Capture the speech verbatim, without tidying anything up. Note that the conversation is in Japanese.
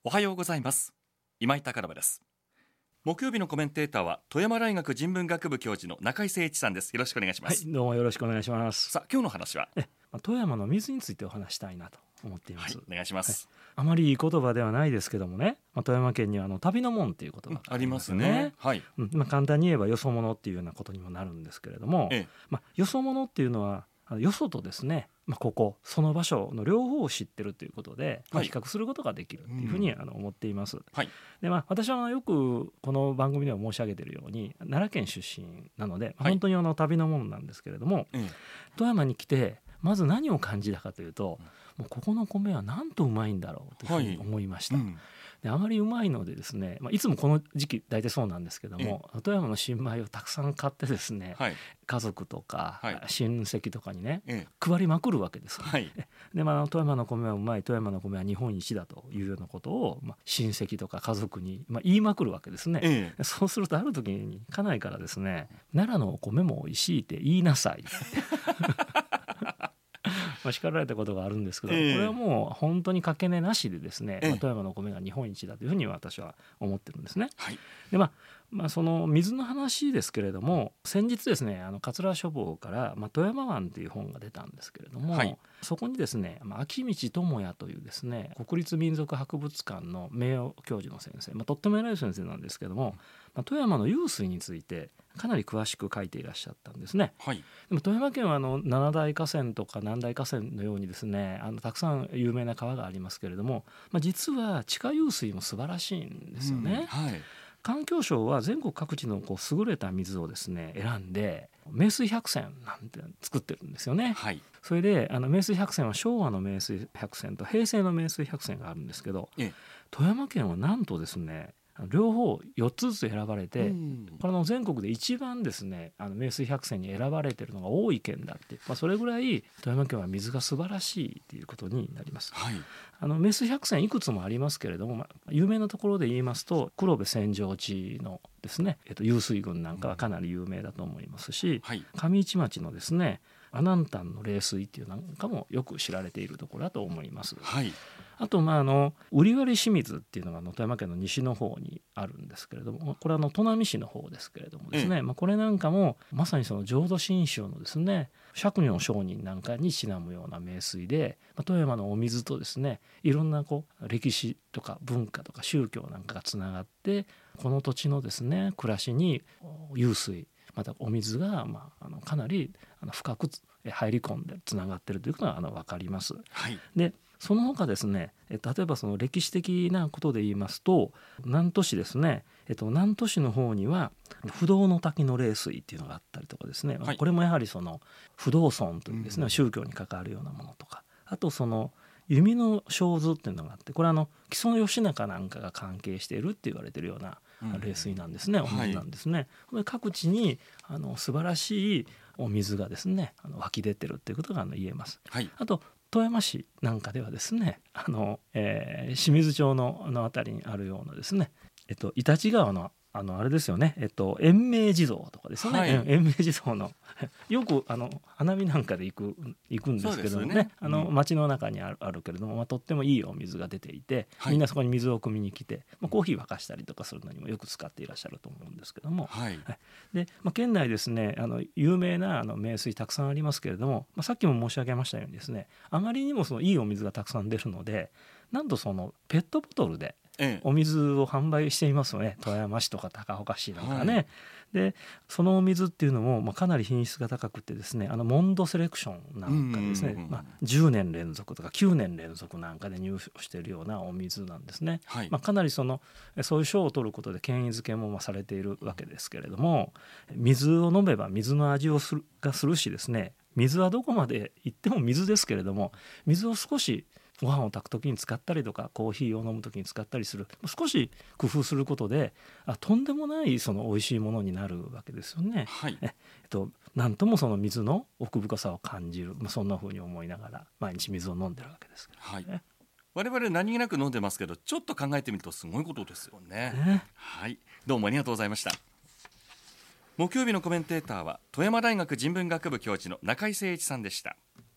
おはようございます。今井隆信です。木曜日のコメンテーターは富山大学人文学部教授の中井誠一さんです。よろしくお願いします。 はい、どうもよろしくお願いします。 さあ、今日の話はえ富山の水についてお話したいなと思っています。 はい、お願いします。 はい、あまりいい言葉ではないですけどもね、まあ、富山県にはあの旅の門っていう言葉がありますよね。 うん、ありますね。はい。 うんまあ、簡単に言えばよそ者っていうようなことにもなるんですけれども、ええまあ、よそ者っていうのはよそとですね、まあ、ここその場所の両方を知ってるということで、まあ、比較することができるというふうにあの思っています。はい、でまあ、私はよくこの番組では申し上げているように奈良県出身なので、まあ、本当にあの旅のものなんですけれども、はい、富山に来てまず何を感じたかというと、もうここの米はなんとうまいんだろうというふうに思いました。はいうんであまりうまいのでですね、まあ、いつもこの時期大体そうなんですけども、富山の新米をたくさん買ってですね、はい、家族とか、はい、親戚とかにね、ええ、配りまくるわけです、はい、で、まあ、富山の米はうまい、富山の米は日本一だというようなことを、まあ、親戚とか家族に、まあ、言いまくるわけですね、ええ、そうするとある時に家内からですね、奈良のお米も美味しいって言いなさいまあ、叱られたことがあるんですけど、えー、これはもう本当にかけ値なしでですね、えーまあ、富山のお米が日本一だというふうに私は思ってるんですね。はい、でまあまあ、その水の話ですけれども、先日ですね、あの桂書房から、まあ、富山湾という本が出たんですけれども、はい、そこにですね、まあ、秋道智也というですね、国立民族博物館の名誉教授の先生、まあ、とっても偉い先生なんですけども、まあ、富山の湧水についてかなり詳しく書いていらっしゃったんですね。はい、でも富山県はあの七大河川とか南大河川のようにですね、あのたくさん有名な川がありますけれども、まあ、実は地下湧水も素晴らしいんですよね。うんはい、環境省は全国各地のこう優れた水をですね選んで名水百選なんて作ってるんですよね。はい、それであの名水百選は昭和の名水百選と平成の名水百選があるんですけど、ええ、富山県はなんとですね両方よっつずつ選ばれて、うん、これの全国で一番ですねあの名水百選に選ばれているのが多い県だって、まあ、それぐらい富山県は水が素晴らしいということになります。はい、あの名水百選いくつもありますけれども、まあ、有名なところで言いますと黒部千畳地のですね、えっと、湧水群なんかはかなり有名だと思いますし、うんはい、上市町のですね阿南丹の冷水っていうなんかもよく知られているところだと思います。はい、あとまああの瓜割清水っていうのが富山県の西の方にあるんですけれども、これはあの砺波市の方ですけれどもですね、うんまあ、これなんかもまさにその浄土真宗のですね釈如上人なんかにちなむような名水で、まあ、富山のお水とですねいろんなこう歴史とか文化とか宗教なんかがつながってこの土地のですね暮らしに湧水またお水が、まあ、あのかなりあの深く入り込んでつながっているということがあの分かります。はい、でその他ですね、例えばその歴史的なことで言いますと南砺市ですね、えっと、南砺市の方には不動の滝の冷水っていうのがあったりとかですね、はい、これもやはりその不動尊というですね、うん、宗教に関わるようなものとか、あとその弓の生図っていうのがあって、これはあの木曽義仲なんかが関係しているって言われているような冷水なんですね、うん、お水なんですね。はい、各地にあの素晴らしいお水がですねあの湧き出てるっていうことが言えます。はい、あと富山市なんかではですねあの、えー、清水町のあの辺りにあるようなですね、えっと、イタチ川のあのあれですよね、えっと、延命地蔵とかですよね、はい、延命地蔵のよくあの花見なんかで行く行くんですけども ね, ね、あの町の中にある、あるけれども、まあ、とってもいいお水が出ていて、はい、みんなそこに水を汲みに来て、まあ、コーヒー沸かしたりとかするのにもよく使っていらっしゃると思うんですけども、はいはい、でまあ、県内ですねあの有名なあの名水たくさんありますけれども、まあ、さっきも申し上げましたようにですねあまりにもそのいいお水がたくさん出るので、なんとそのペットボトルでお水を販売していますよね、富山市とか高岡市なんかね。はい、でそのお水っていうのも、まあ、かなり品質が高くてですね、あのモンドセレクションなんかでですね、まあ、じゅうねん連続とかきゅうねん連続なんかで入賞しているようなお水なんですね。はい、まあ、かなりそのそういう賞を取ることで権威づけもまあされているわけですけれども、水を飲めば水の味をするがするしですね、水はどこまで行っても水ですけれども、水を少しご飯を炊くときに使ったりとかコーヒーを飲むときに使ったりする、少し工夫することであとんでもないその美味しいものになるわけですよね。はい、えっと、なんともその水の奥深さを感じる、まあ、そんな風に思いながら毎日水を飲んでるわけですけど、はい、 我々何気なく飲んでますけど、ちょっと考えてみるとすごいことですよね。ね、はい、どうもありがとうございました。木曜日のコメンテーターは富山大学人文学部教授の中井誠一さんでした。